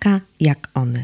taka jak one.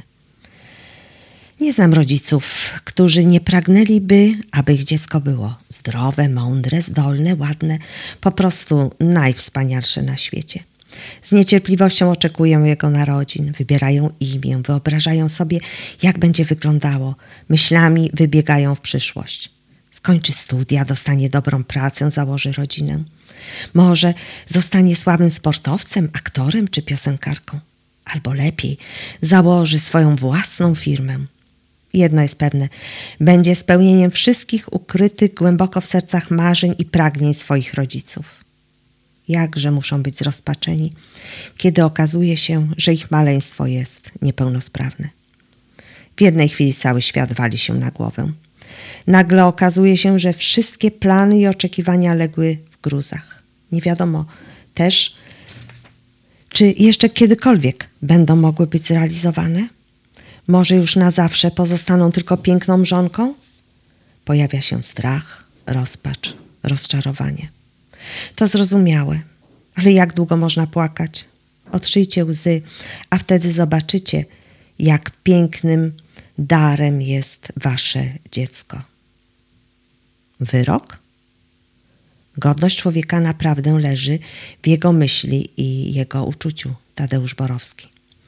Nie znam rodziców, którzy nie pragnęliby, aby ich dziecko było zdrowe, mądre, zdolne, ładne, po prostu najwspanialsze na świecie. Z niecierpliwością oczekują jego narodzin, wybierają imię, wyobrażają sobie, jak będzie wyglądało, myślami wybiegają w przyszłość. Skończy studia, dostanie dobrą pracę, założy rodzinę. Może zostanie sławnym sportowcem, aktorem czy piosenkarką. Albo lepiej, założy swoją własną firmę. Jedno jest pewne, będzie spełnieniem wszystkich ukrytych głęboko w sercach marzeń i pragnień swoich rodziców. Jakże muszą być zrozpaczeni, kiedy okazuje się, że ich maleństwo jest niepełnosprawne. W jednej chwili cały świat wali się na głowę. Nagle okazuje się, że wszystkie plany i oczekiwania legły w gruzach. Nie wiadomo też, czy jeszcze kiedykolwiek będą mogły być zrealizowane? Może już na zawsze pozostaną tylko piękną mrzonką? Pojawia się strach, rozpacz, rozczarowanie. To zrozumiałe, ale jak długo można płakać? Otrzyjcie łzy, a wtedy zobaczycie, jak pięknym darem jest wasze dziecko. Wyrok? Godność człowieka naprawdę leży w jego myśli i jego uczuciu. Tadeusz Borowski.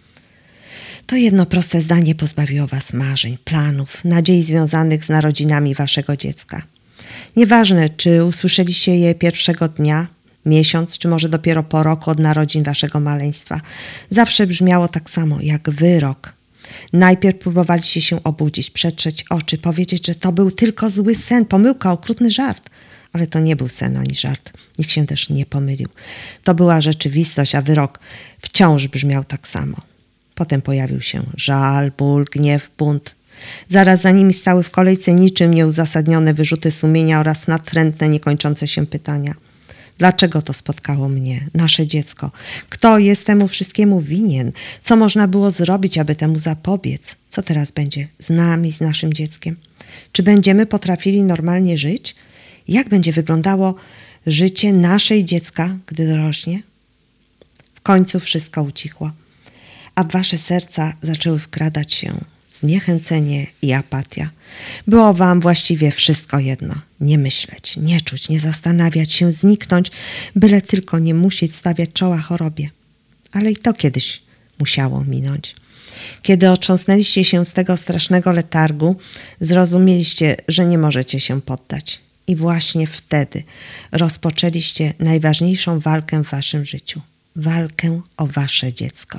To jedno proste zdanie pozbawiło was marzeń, planów, nadziei związanych z narodzinami waszego dziecka. Nieważne, czy usłyszeliście je pierwszego dnia, miesiąc, czy może dopiero po roku od narodzin waszego maleństwa. Zawsze brzmiało tak samo, jak wyrok. Najpierw próbowaliście się obudzić, przetrzeć oczy, powiedzieć, że to był tylko zły sen, pomyłka, okrutny żart. Ale to nie był sen ani żart. Nikt się też nie pomylił. To była rzeczywistość, a wyrok wciąż brzmiał tak samo. Potem pojawił się żal, ból, gniew, bunt. Zaraz za nimi stały w kolejce niczym nieuzasadnione wyrzuty sumienia oraz natrętne, niekończące się pytania. Dlaczego to spotkało mnie, nasze dziecko? Kto jest temu wszystkiemu winien? Co można było zrobić, aby temu zapobiec? Co teraz będzie z nami, z naszym dzieckiem? Czy będziemy potrafili normalnie żyć? Jak będzie wyglądało życie naszej dziecka, gdy dorośnie? W końcu wszystko ucichło, a w wasze serca zaczęły wkradać się zniechęcenie i apatia. Było wam właściwie wszystko jedno. Nie myśleć, nie czuć, nie zastanawiać się, zniknąć, byle tylko nie musieć stawiać czoła chorobie. Ale i to kiedyś musiało minąć. Kiedy otrząsnęliście się z tego strasznego letargu, zrozumieliście, że nie możecie się poddać. I właśnie wtedy rozpoczęliście najważniejszą walkę w waszym życiu. Walkę o wasze dziecko.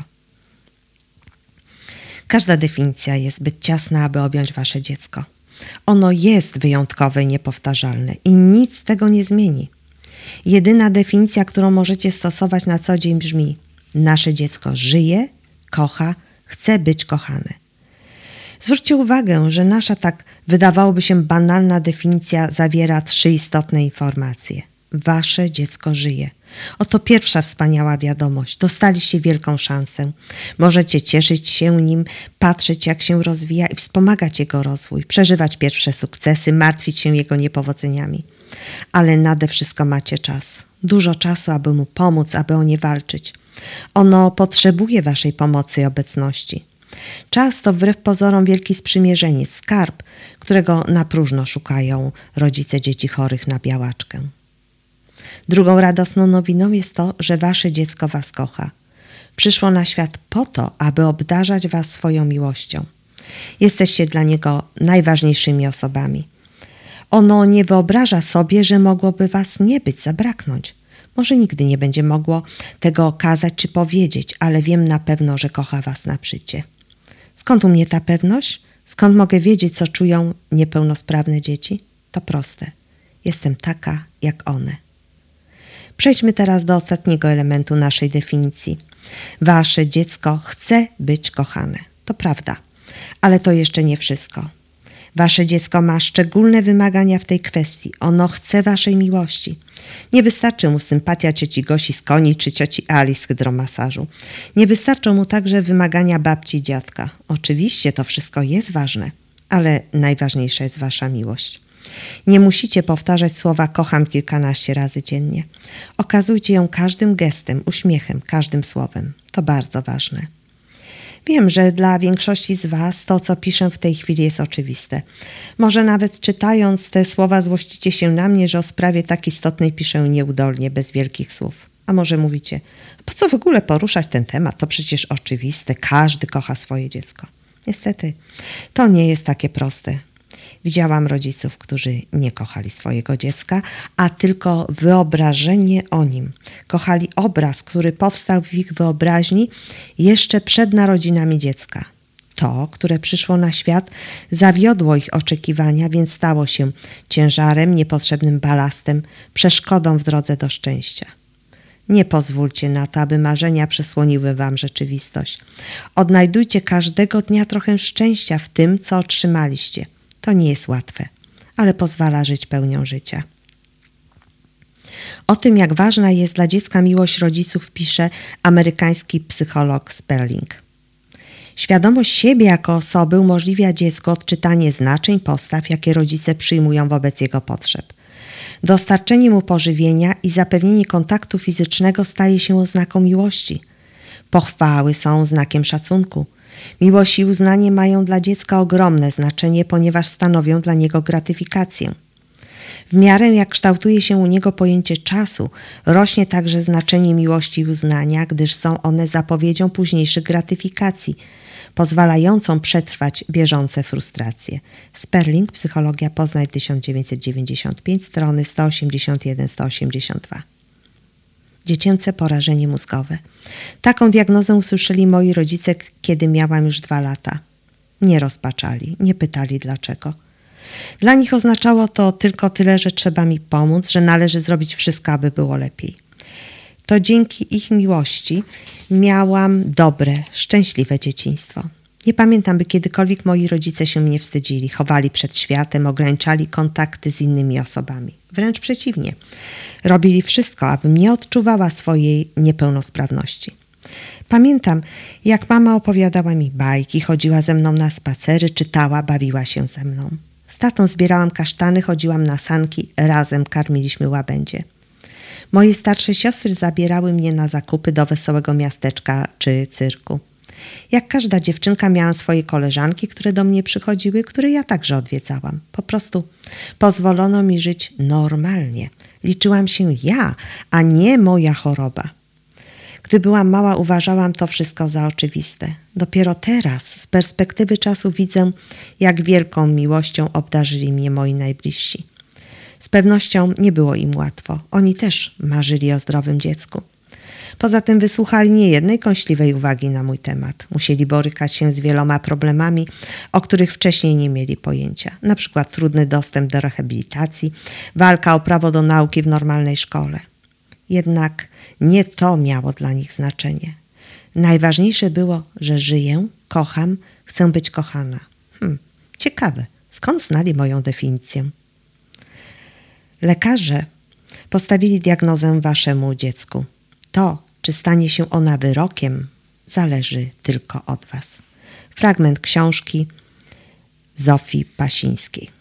Każda definicja jest zbyt ciasna, aby objąć wasze dziecko. Ono jest wyjątkowe i niepowtarzalne i nic tego nie zmieni. Jedyna definicja, którą możecie stosować na co dzień brzmi: nasze dziecko żyje, kocha, chce być kochane. Zwróćcie uwagę, że nasza tak wydawałoby się banalna definicja zawiera 3 istotne informacje. Wasze dziecko żyje. Oto pierwsza wspaniała wiadomość. Dostaliście wielką szansę. Możecie cieszyć się nim, patrzeć jak się rozwija i wspomagać jego rozwój, przeżywać pierwsze sukcesy, martwić się jego niepowodzeniami. Ale nade wszystko macie czas. Dużo czasu, aby mu pomóc, aby o nie walczyć. Ono potrzebuje waszej pomocy i obecności. Czas to wbrew pozorom wielki sprzymierzeniec, skarb, którego na próżno szukają rodzice dzieci chorych na białaczkę. Drugą radosną nowiną jest to, że wasze dziecko was kocha. Przyszło na świat po to, aby obdarzać was swoją miłością. Jesteście dla niego najważniejszymi osobami. Ono nie wyobraża sobie, że mogłoby was nie być, zabraknąć. Może nigdy nie będzie mogło tego okazać czy powiedzieć, ale wiem na pewno, że kocha was na przycie. Skąd u mnie ta pewność? Skąd mogę wiedzieć, co czują niepełnosprawne dzieci? To proste. Jestem taka, jak one. Przejdźmy teraz do ostatniego elementu naszej definicji. Wasze dziecko chce być kochane. To prawda, ale to jeszcze nie wszystko. Wasze dziecko ma szczególne wymagania w tej kwestii. Ono chce waszej miłości. Nie wystarczy mu sympatia cioci Gosi z koni czy cioci Ali z hydromasażu. Nie wystarczą mu także wymagania babci i dziadka. Oczywiście to wszystko jest ważne, ale najważniejsza jest wasza miłość. Nie musicie powtarzać słowa kocham kilkanaście razy dziennie. Okazujcie ją każdym gestem, uśmiechem, każdym słowem. To bardzo ważne. Wiem, że dla większości z Was to, co piszę w tej chwili, jest oczywiste. Może nawet czytając te słowa złościcie się na mnie, że o sprawie tak istotnej piszę nieudolnie, bez wielkich słów. A może mówicie, po co w ogóle poruszać ten temat? To przecież oczywiste, każdy kocha swoje dziecko. Niestety, to nie jest takie proste. Widziałam rodziców, którzy nie kochali swojego dziecka, a tylko wyobrażenie o nim. Kochali obraz, który powstał w ich wyobraźni jeszcze przed narodzinami dziecka. To, które przyszło na świat, zawiodło ich oczekiwania, więc stało się ciężarem, niepotrzebnym balastem, przeszkodą w drodze do szczęścia. Nie pozwólcie na to, aby marzenia przesłoniły wam rzeczywistość. Odnajdujcie każdego dnia trochę szczęścia w tym, co otrzymaliście. To nie jest łatwe, ale pozwala żyć pełnią życia. O tym, jak ważna jest dla dziecka miłość rodziców, pisze amerykański psycholog Sperling. Świadomość siebie jako osoby umożliwia dziecku odczytanie znaczeń, postaw, jakie rodzice przyjmują wobec jego potrzeb. Dostarczenie mu pożywienia i zapewnienie kontaktu fizycznego staje się oznaką miłości. Pochwały są znakiem szacunku. Miłość i uznanie mają dla dziecka ogromne znaczenie, ponieważ stanowią dla niego gratyfikację. W miarę jak kształtuje się u niego pojęcie czasu, rośnie także znaczenie miłości i uznania, gdyż są one zapowiedzią późniejszych gratyfikacji, pozwalającą przetrwać bieżące frustracje. Sperling, Psychologia Poznań 1995, strony 181-182. Dziecięce porażenie mózgowe. Taką diagnozę usłyszeli moi rodzice, kiedy miałam już 2 lata. Nie rozpaczali, nie pytali dlaczego. Dla nich oznaczało to tylko tyle, że trzeba mi pomóc, że należy zrobić wszystko, aby było lepiej. To dzięki ich miłości miałam dobre, szczęśliwe dzieciństwo. Nie pamiętam, by kiedykolwiek moi rodzice się mnie wstydzili, chowali przed światem, ograniczali kontakty z innymi osobami. Wręcz przeciwnie. Robili wszystko, abym nie odczuwała swojej niepełnosprawności. Pamiętam, jak mama opowiadała mi bajki, chodziła ze mną na spacery, czytała, bawiła się ze mną. Z tatą zbierałam kasztany, chodziłam na sanki, razem karmiliśmy łabędzie. Moje starsze siostry zabierały mnie na zakupy do wesołego miasteczka czy cyrku. Jak każda dziewczynka miałam swoje koleżanki, które do mnie przychodziły, które ja także odwiedzałam. Po prostu pozwolono mi żyć normalnie. Liczyłam się ja, a nie moja choroba. Gdy byłam mała, uważałam to wszystko za oczywiste. Dopiero teraz, z perspektywy czasu, widzę, jak wielką miłością obdarzyli mnie moi najbliżsi. Z pewnością nie było im łatwo. Oni też marzyli o zdrowym dziecku. Poza tym wysłuchali niejednej kąśliwej uwagi na mój temat. Musieli borykać się z wieloma problemami, o których wcześniej nie mieli pojęcia. Na przykład trudny dostęp do rehabilitacji, walka o prawo do nauki w normalnej szkole. Jednak nie to miało dla nich znaczenie. Najważniejsze było, że żyję, kocham, chcę być kochana. Ciekawe, skąd znali moją definicję? Lekarze postawili diagnozę waszemu dziecku. To, czy stanie się ona wyrokiem, zależy tylko od was. Fragment książki Zofii Pasińskiej.